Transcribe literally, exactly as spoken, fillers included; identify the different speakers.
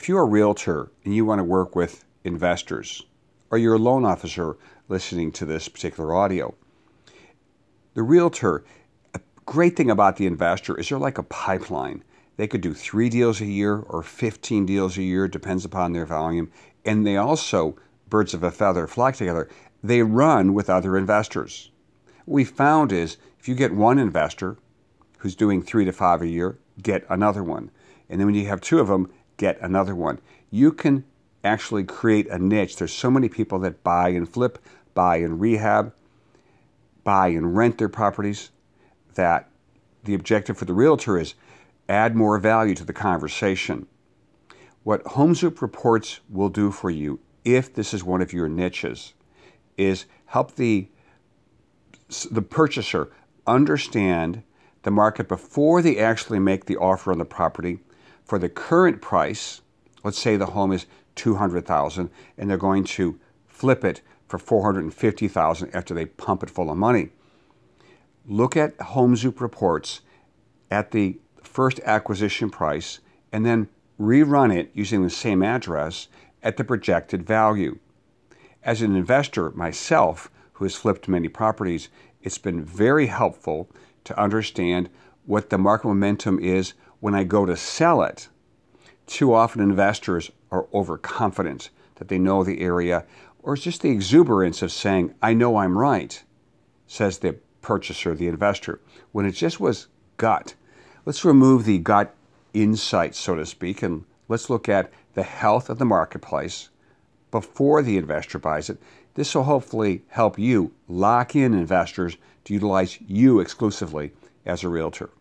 Speaker 1: if you're a realtor and you want to work with investors, or you're a loan officer listening to this particular audio, the realtor, a great thing about the investor is they're like a pipeline. They could do three deals a year or fifteen deals a year, depends upon their volume. And they also, birds of a feather flock together, they run with other investors. What we found is if you get one investor who's doing three to five a year, get another one. And then when you have two of them, get another one. You can actually create a niche. There's so many people that buy and flip, buy and rehab, buy and rent their properties, that the objective for the realtor is add more value to the conversation. What HomeZoop reports will do for you, if this is one of your niches, is help the, the purchaser understand the market before they actually make the offer on the property for the current price. Let's say the home is two hundred thousand dollars and they're going to flip it for four hundred fifty thousand dollars after they pump it full of money. Look at HomeZoop reports at the first acquisition price and then rerun it using the same address at the projected value. As an investor myself, who has flipped many properties, it's been very helpful to understand what the market momentum is when I go to sell it. Too often investors are overconfident that they know the area, or it's just the exuberance of saying, I know I'm right, says the purchaser, the investor, when it just was gut. Let's remove the gut insight, so to speak, and let's look at the health of the marketplace before the investor buys it. This will hopefully help you lock in investors to utilize you exclusively as a realtor.